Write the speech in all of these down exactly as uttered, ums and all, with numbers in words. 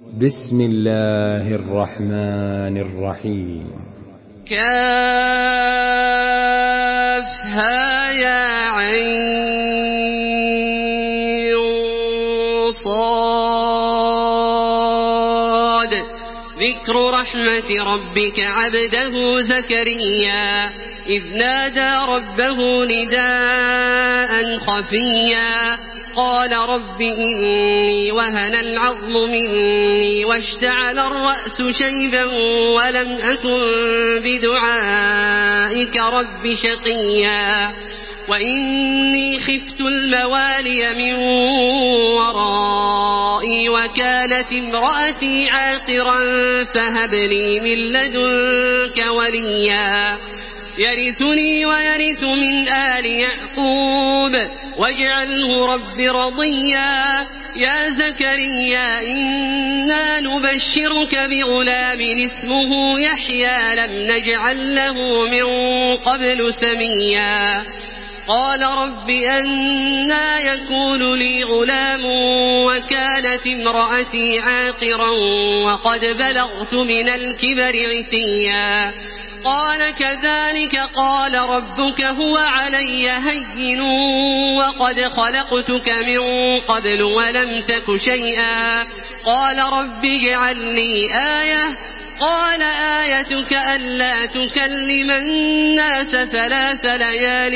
بسم الله الرحمن الرحيم. كافها يا عين صاد. ذكر رحمة ربك عبده زكريا إذ نادى ربه نداء خفيا قال رب إني وهن العظم مني واشتعل الرأس شيبا ولم أكن بدعائك رب شقيا وإني خفت الموالي من ورائي وكانت امرأتي عاقرا فهب لي من لدنك وليا يرثني ويرث من آل يعقوب واجعله رب رضيا. يا زكريا إنا نبشرك بغلام اسمه يحيى لم نجعل له من قبل سميا قال رب أنى يكون لي غلام وكانت امرأتي عاقرا وقد بلغت من الكبر عتيا قال كذلك قال ربك هو علي هين وقد خلقتك من قبل ولم تك شيئا قال رب اجعل لي آية قال آيتك ألا تكلم الناس ثلاث ليال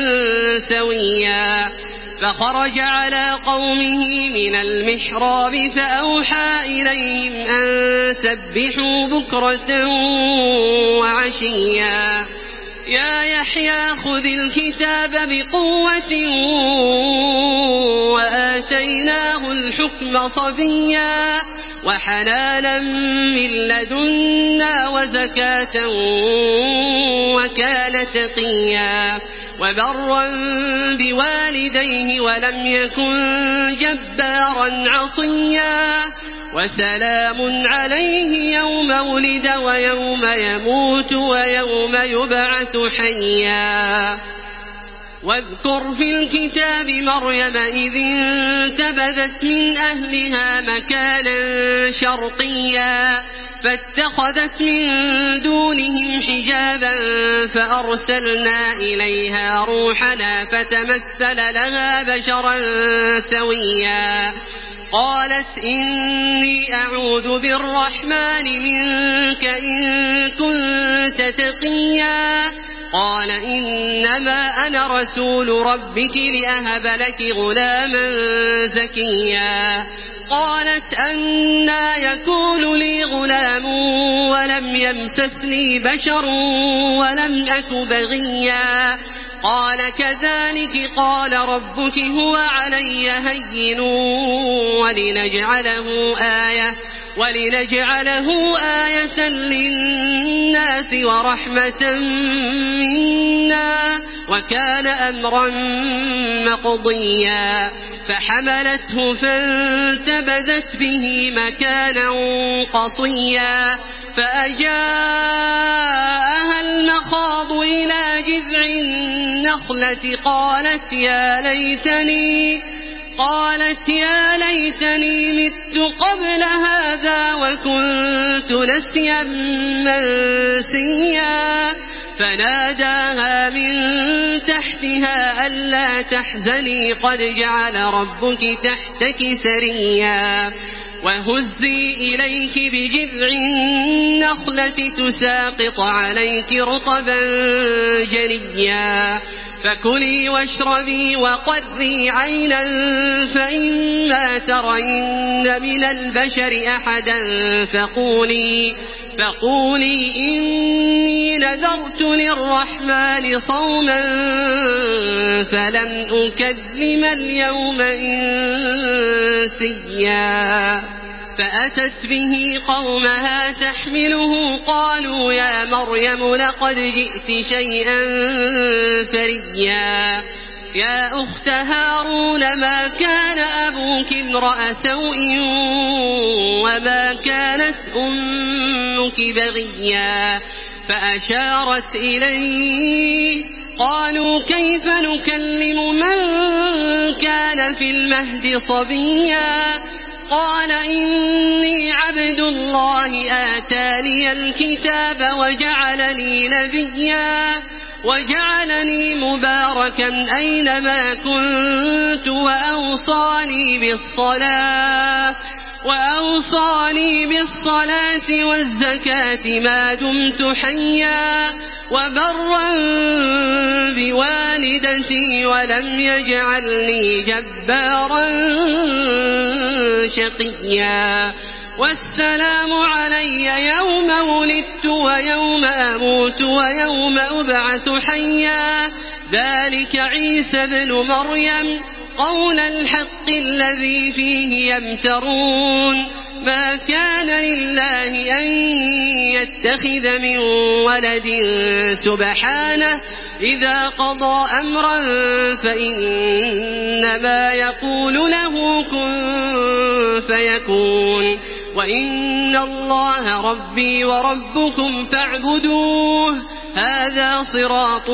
سويا فخرج على قومه من المحراب فأوحى إليهم أن سبحوا بكرة وعشيا يا يحيى خذ الكتاب بقوة وآتيناه الحكم صبيا وحنانا من لدنا وزكاة وكان تقيا وبرا بوالديه ولم يكن جبارا عصيا وسلام عليه يوم ولد ويوم يموت ويوم يبعث حيا واذكر في الكتاب مريم إذ انتبذت من أهلها مكانا شرقيا فاتخذت من دونهم حجابا فأرسلنا إليها روحنا فتمثل لها بشرا سويا قالت إني أعوذ بالرحمن منك إن كنت تقيا قال إنما أنا رسول ربك لأهب لك غلاما زكيا قالت أنى يكون لي غلام ولم يمسسني بشر ولم أك بغيا قال كذلك قال ربك هو علي هين ولنجعله آية ولنجعله آية للناس ورحمة منا وكان أمرا مقضيا فحملته فانتبذت به مكانا قصيا فأجاءها المخاض إلى جذع النخلة قالت يا ليتني قالت يا ليتني مت قبل هذا وكنت نسيا منسيا فناداها من تحتها ألا تحزني قد جعل ربك تحتك سريا وهزي إليك بجذع النخلة تساقط عليك رطبا جنيا فكلي واشربي وقري عينا فإما ترين من البشر أحدا فقولي فقولي إني نذرت للرحمن صوما فلن أكذب اليوم إنسيا فأتت به قومها تحمله قالوا يا مريم لقد جئت شيئا فريا يا أخت هارون ما كان أبوك امرأ سوء وما كانت أمك بغيا فأشارت إليه قالوا كيف نكلم من كان في المهد صبيا قال إني الله آتاني الكتاب وجعلني نبيا وجعلني مباركا أينما كنت وأوصاني بالصلاة وأوصاني بالصلاة والزكاة ما دمت حيا وبرا بوالدتي ولم يجعلني جبارا شقيا والسلام علي يوم ولدت ويوم أموت ويوم أبعث حيا ذلك عيسى بن مريم قول الحق الذي فيه يمترون ما كان لله أن يتخذ من ولد سبحانه إذا قضى أمرا فإنما يقول له كن فيكون وإن الله ربي وربكم فاعبدوه هذا صراط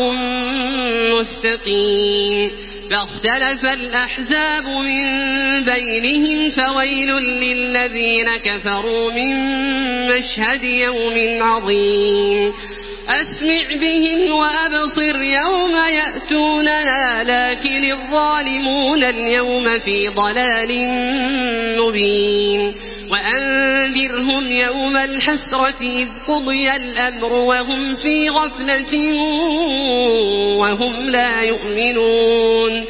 مستقيم فاختلف الأحزاب من بينهم فويل للذين كفروا من مشهد يوم عظيم أسمع بهم وأبصر يوم يأتوننا لكن الظالمون اليوم في ضلال مبين وأنذرهم يوم الحسرة إذ قضي الأمر وهم في غفلة وهم لا يؤمنون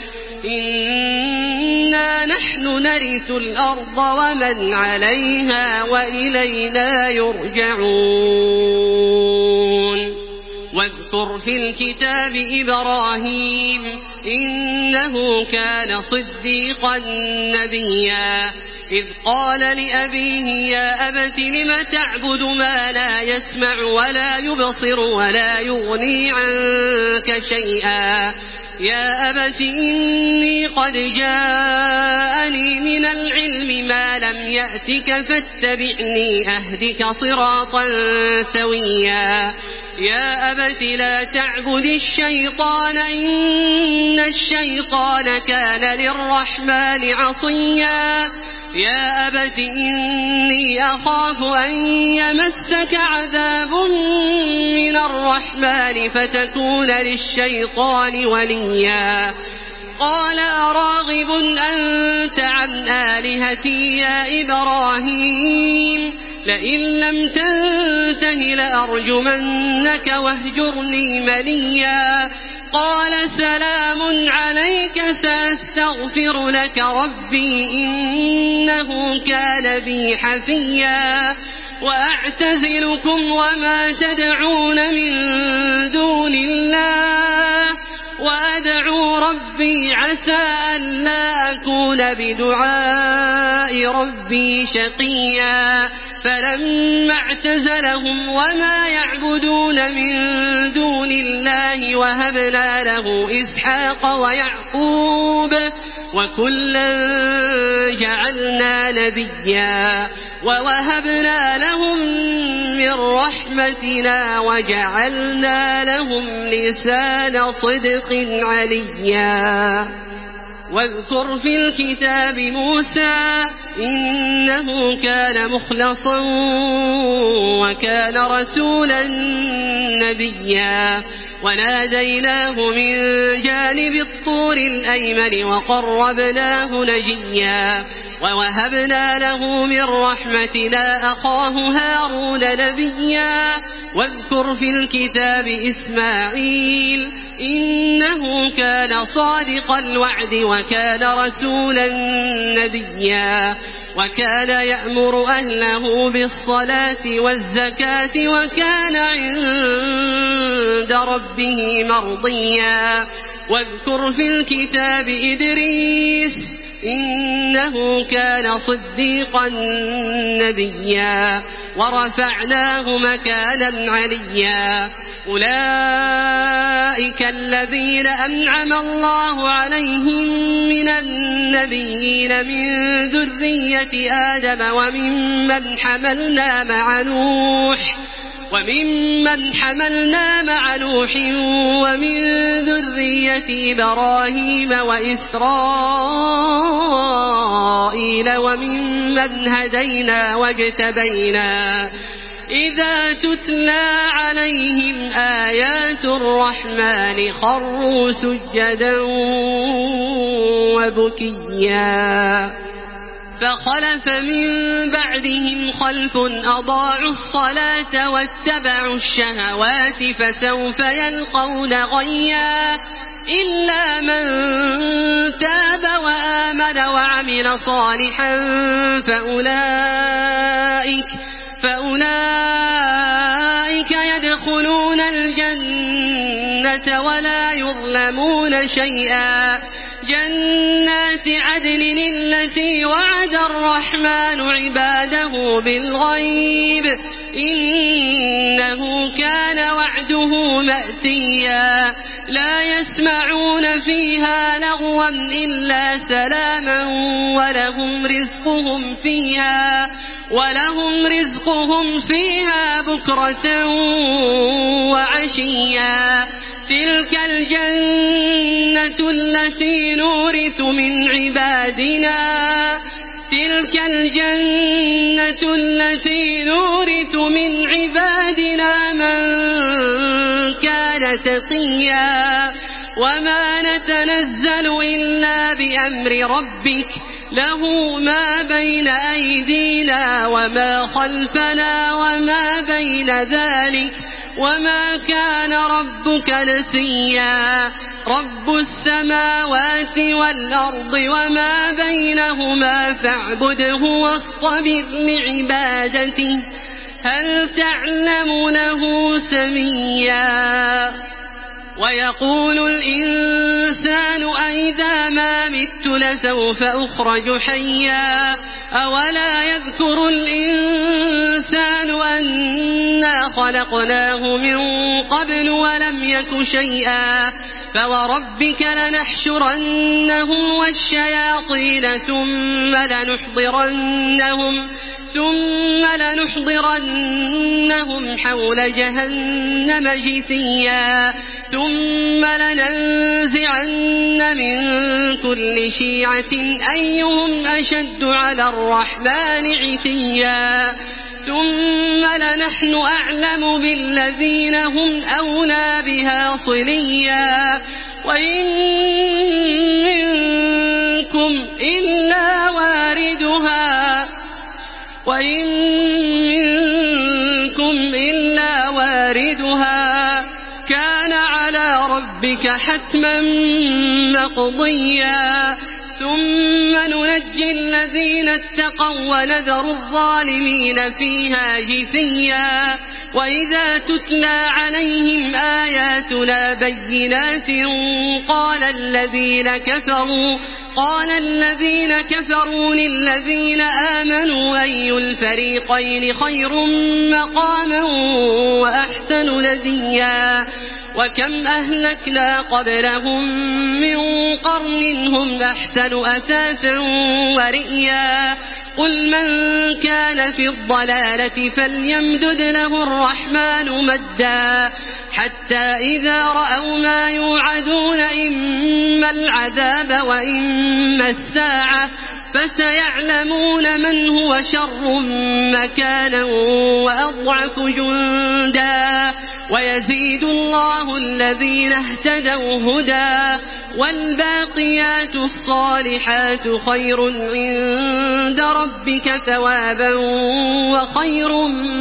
إنا نحن نرث الأرض ومن عليها وإلينا يرجعون واذكر في الكتاب إبراهيم إنه كان صديقا نبيا إذ قال لأبيه يا أبت لم تعبد ما لا يسمع ولا يبصر ولا يغني عنك شيئا يا أبت إني قد جاءني من العلم ما لم يأتك فاتبعني أهدك صراطا سويا يا أبت لا تعبد الشيطان إن الشيطان كان للرحمن عصيا يا أبت إني أخاف أن يمسك عذاب من الرحمن فتكون للشيطان وليا قال أراغب أنت عن آلهتي يا إبراهيم لئن لم تنته لأرجمنك واهجرني مليا قال سلام عليك سأستغفر لك ربي إنه كان بي حفيا وأعتزلكم وما تدعون من دون الله وأدعو ربي عسى أن لا أكون بدعاء ربي شقيا فلما اعتزلهم وما يعبدون من دون الله وهبنا له إسحاق ويعقوب وكلا جعلنا نبيا ووهبنا لهم من رحمتنا وجعلنا لهم لسان صدق عليا واذكر في الكتاب موسى إنه كان مخلصا وكان رسولا نبيا وناديناه من جانب الطور الأيمن وقربناه نجيا ووهبنا له من رحمتنا أخاه هارون نبيا واذكر في الكتاب إسماعيل إنه كان صادق الوعد وكان رسولا نبيا وكان يأمر أهله بالصلاة والزكاة وكان عند ربه مرضيا واذكر في الكتاب إدريس إنه كان صديقا نبيا ورفعناه مكانا عليا أولئك الذين أنعم الله عليهم من النبيين من ذرية آدم وممن حملنا مع نوح وممن حملنا مع نوح ومن ذرية إبراهيم وإسرائيل وممن هدينا واجتبينا إذا تتلى عليهم آيات الرحمن خروا سجدا وبكيا فخلف من بعدهم خلف أضاعوا الصلاة واتبعوا الشهوات فسوف يلقون غيا إلا من تاب وآمن وعمل صالحا فأولئك فأولئك يدخلون الجنة ولا يظلمون شيئا جنات عدن التي وعد الرحمن عباده بالغيب إنه كان وعده مأتيا لا يسمعون فيها لغوا إلا سلاما ولهم رزقهم فيها ولهم رزقهم فيها بكرة وعشيا تلك الجنة التي نورث من عبادنا تلك الجنة التي نورث من عبادنا من كان تقيا وما نتنزل إلا بأمر ربك له ما بين أيدينا وما خلفنا وما بين ذلك وما كان ربك نسيا رب السماوات والأرض وما بينهما فاعبده واصطبر لعبادته هل تعلم له سميا ويقول الإنسان أئذا ما مت لسوف أخرج حيا أولا يذكر الإنسان أنا خلقناه من قبل ولم يك شيئا فوربك لنحشرنهم والشياطين ثم لنحضرنهم ثم لنحضرنهم حول جهنم جثيا ثم لننزعن من كل شيعة أيهم أشد على الرحمن عتيا ثم لنحن أعلم بالذين هم أولى بها صليا وإن منكم إلا واردها وإن منكم إلا واردها كان على ربك حتما مقضيا ثم ننجي الذين اتقوا ونذر الظالمين فيها جثيا وإذا تتلى عليهم آياتنا بينات قال الذين كفروا قال الذين كفروا للذين آمنوا أي الفريقين خير مقاما وأحسن نديا وكم أهلكنا قبلهم من قرن هم أحسن أثاثا ورئيا قل من كان في الضلالة فليمدد له الرحمن مدا حتى إذا رأوا ما يوعدون إما العذاب وإما الساعة فسيعلمون من هو شر مكانا وأضعف جندا ويزيد الله الذين اهتدوا هدى والباقيات الصالحات خير عند ربك ثوابا وخير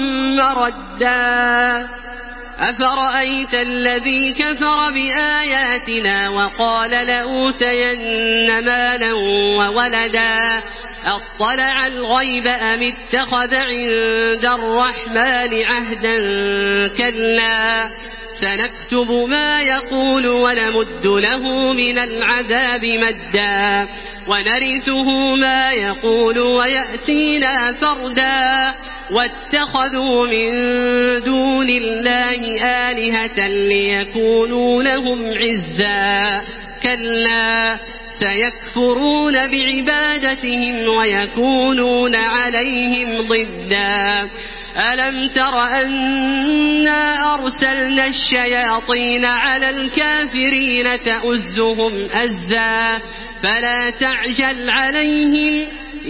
مردا أفرأيت الذي كفر بآياتنا وقال لأوتين مالا وولدا أطلع الغيب أم اتخذ عند الرحمن عهدا كلا سنكتب ما يقول ونمد له من العذاب مدا ونرثه ما يقول ويأتينا فردا واتخذوا من دون الله آلهة ليكونوا لهم عزا كلا سيكفرون بعبادتهم ويكونون عليهم ضدا ألم تر أنا أرسلنا الشياطين على الكافرين تؤزهم أزا فلا تعجل عليهم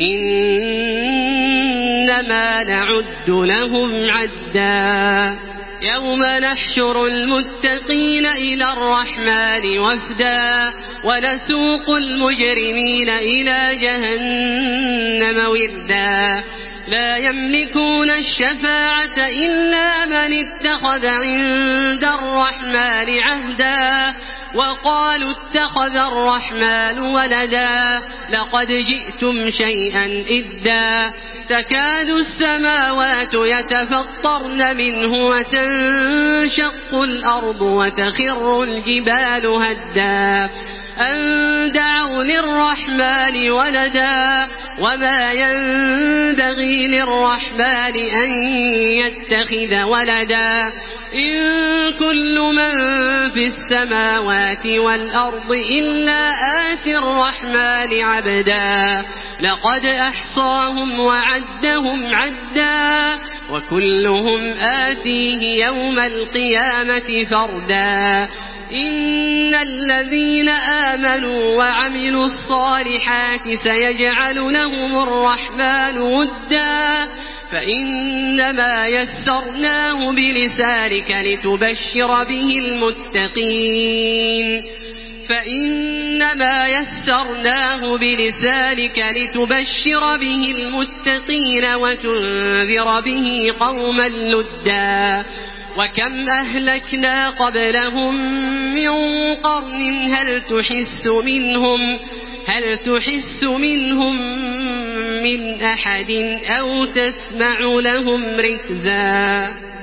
إنما نعد لهم عدا يوم نحشر المتقين إلى الرحمن وفدا ونسوق المجرمين إلى جهنم وردا لا يملكون الشفاعة إلا من اتخذ عند الرحمن عهدا وقالوا اتخذ الرحمن ولدا لقد جئتم شيئا إدا تكاد السماوات يتفطرن منه وتنشق الأرض وتخر الجبال هدا أن دعوا للرحمن ولدا وما ينبغي للرحمن أن يتخذ ولدا إن كل من في السماوات والأرض إلا آتي الرحمن عبدا لقد أحصاهم وعدهم عدا وكلهم آتيه يوم القيامة فردا إن الذين آمنوا وعملوا الصالحات سيجعل لهم الرحمن ودا فإنما يسرناه بلسانك لتبشر به المتقين فإنما يسرناه بلسانك لتبشر به المتقين وتنذر به قوما لدا وكم أهلكنا قبلهم من قرن هل تحس منهم هل تحس منهم من أحد أو تسمع لهم ركزا